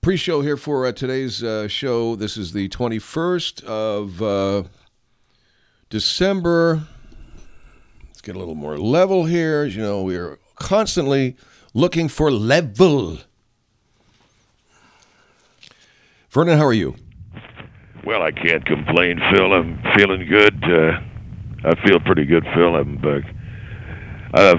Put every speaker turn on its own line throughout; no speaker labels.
Pre-show here for today's show. This is the 21st of December. Let's get a little more level here. As you know, we are constantly looking for level. Vernon, how are you?
Well, I can't complain, Phil. I'm feeling good. I feel pretty good, Phil. I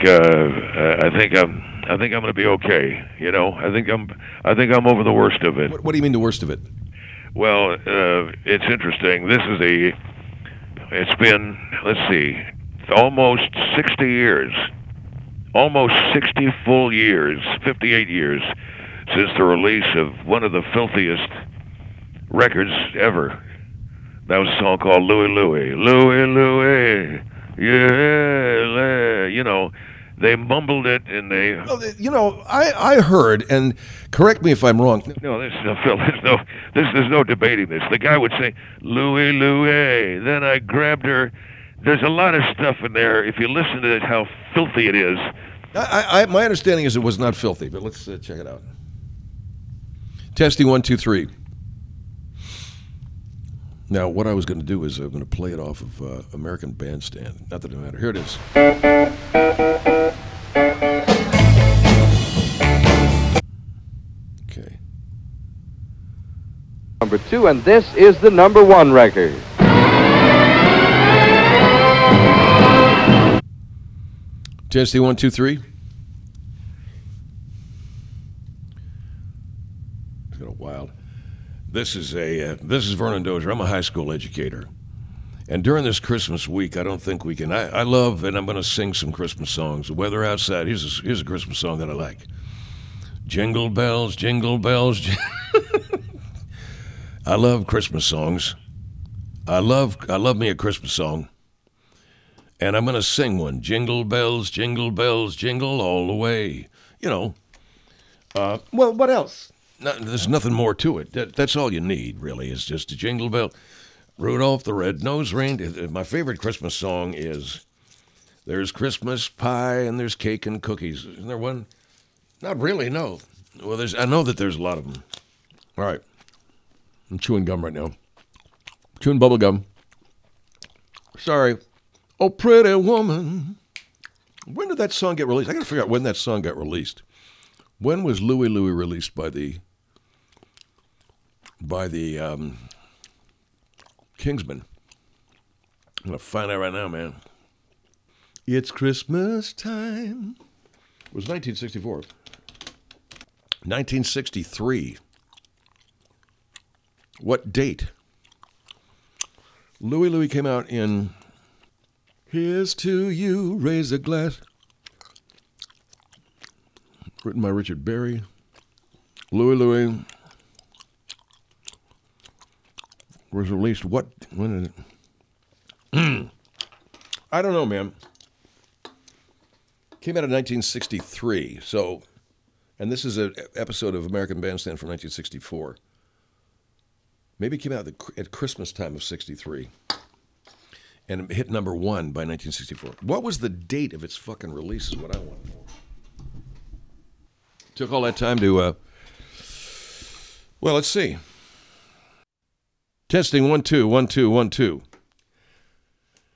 think I'm going to be okay. You know, I think I'm over the worst of it.
What do you mean the worst of it?
Well, it's interesting. It's been, let's see, almost 60 years, almost 60 full years, 58 years since the release of one of the filthiest records ever. That was a song called Louie Louie. Louie Louie, yeah, you know. They mumbled it, and they...
Well, you know, I heard, and correct me if I'm wrong.
No, Phil, there's no debating this. The guy would say, Louie, Louie. Then I grabbed her. There's a lot of stuff in there. If you listen to it, how filthy it is.
My understanding is it was not filthy, but let's check it out. Testing 1, 2, 3. Now, what I was going to do is I'm going to play it off of American Bandstand. Not that it matters. Here it is. Okay.
Number 2, and this is the number 1 record.
Testing 1, 2, 3. It's got a wild. This is Vernon Dozier. I'm a high school educator. And during this Christmas week, I don't think we can. I love, and I'm going to sing some Christmas songs. The weather outside. Here's a Christmas song that I like. Jingle bells, jingle bells. I love Christmas songs. I love me a Christmas song. And I'm going to sing one. Jingle bells, jingle all the way. You know. Well, what else? No, there's nothing more to it. That's all you need, really, is just a jingle bell. Rudolph the Red-Nosed Reindeer. My favorite Christmas song is There's Christmas Pie and There's Cake and Cookies. Isn't there one? Not really, no. Well, I know that there's a lot of them. All right. I'm chewing gum right now. Chewing bubble gum. Sorry. Oh, pretty woman. When did that song get released? I got to figure out when that song got released. When was Louie Louie released by the Kingsmen? I'm going to find out right now, man. It's Christmas time. It was 1964. 1963. What date? Louie Louie came out in Here's to You, Raise a Glass. Written by Richard Berry. Louie Louie was released when did it? I don't know, man. Came out in 1963. So, and this is an episode of American Bandstand from 1964. Maybe it came out at Christmas time of 63. And it hit number 1 by 1964. What was the date of its fucking release is what I want to know. Took all that time to, well, let's see. Testing 1, 2, 1, 2, 1, 2.